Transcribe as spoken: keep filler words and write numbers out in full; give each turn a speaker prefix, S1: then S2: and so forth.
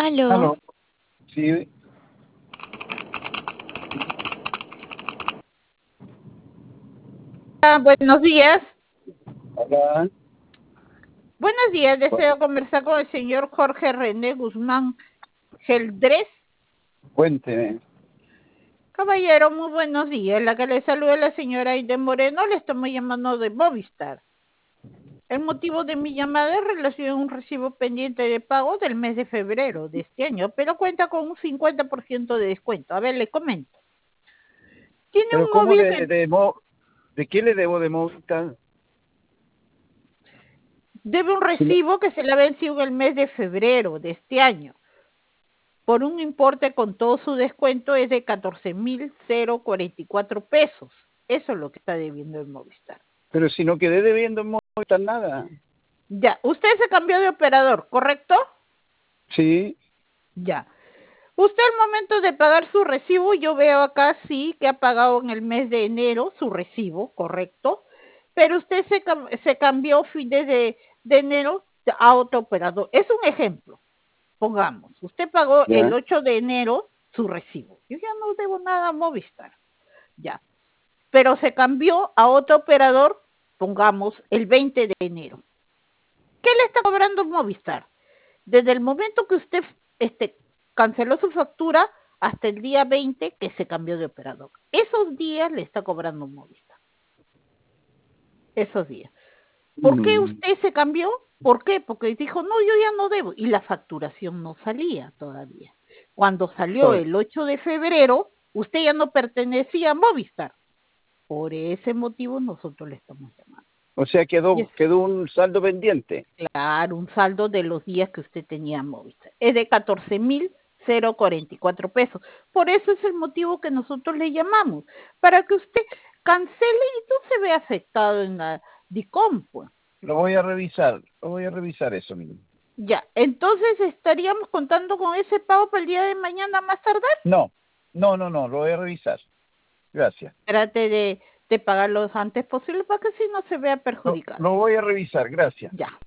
S1: Aló.
S2: Aló, sí,
S1: Ah, buenos días.
S2: hola,
S1: Buenos días. Deseo conversar con el señor Jorge René Guzmán Geldrés.
S2: cuénteme.
S1: Caballero, muy buenos días. La que le saluda la señora Aide Moreno. Le estamos llamando de Movistar. El motivo de mi llamada es relación a un recibo pendiente de pago del mes de febrero de este año, pero cuenta con un cincuenta por ciento de descuento. A ver, le comento. Tiene
S2: Pero
S1: un
S2: ¿cómo
S1: móvil
S2: de,
S1: que
S2: de, Mo- de qué le debo de Movistar?
S1: debe un
S2: Si no-
S1: recibo que se le ha vencido en el mes de febrero de este año, por un importe con todo su descuento es de catorce mil cuarenta y cuatro pesos. Eso es lo que está debiendo el Movistar.
S2: Pero si no quedé debiendo en Movistar nada.
S1: Ya, usted se cambió de operador, ¿correcto?
S2: Sí,
S1: Ya. Usted al momento de pagar su recibo, yo veo acá sí que ha pagado en el mes de enero su recibo, ¿correcto? Pero usted se, se cambió fines de, de enero a otro operador. Es un ejemplo. Pongamos, usted pagó el
S2: ya.
S1: ocho de enero su recibo. Yo ya no debo nada a Movistar. Ya. Pero se cambió a otro operador, pongamos, el veinte de enero. ¿Qué le está cobrando Movistar? Desde el momento que usted este, canceló su factura hasta el día veinte que se cambió de operador. Esos días le está cobrando Movistar. Esos días. ¿Por qué
S2: Mm.
S1: usted se cambió? ¿Por qué? Porque dijo, no, yo ya no debo. Y la facturación no salía todavía. Cuando salió
S2: O
S1: el ocho de febrero, usted ya no pertenecía a Movistar. Por ese motivo nosotros le estamos llamando.
S2: o sea,
S1: Y
S2: quedó,
S1: es
S2: quedó un saldo pendiente.
S1: claro, un saldo de los días que usted tenía Movistar. Es de catorce mil cuarenta y cuatro pesos. Por eso es el motivo que nosotros le llamamos, para que usted cancele y no se vea afectado en la DICOM, pues.
S2: Lo voy a revisar, lo voy a revisar eso mismo.
S1: Ya, entonces estaríamos contando con ese pago para el día de mañana más tardar.
S2: No, no, no, no, lo voy a revisar. Gracias.
S1: Trate de, de pagarlo lo antes posible para que si no se vea
S2: Lo,
S1: perjudicado.
S2: lo voy a revisar, gracias.
S1: Ya.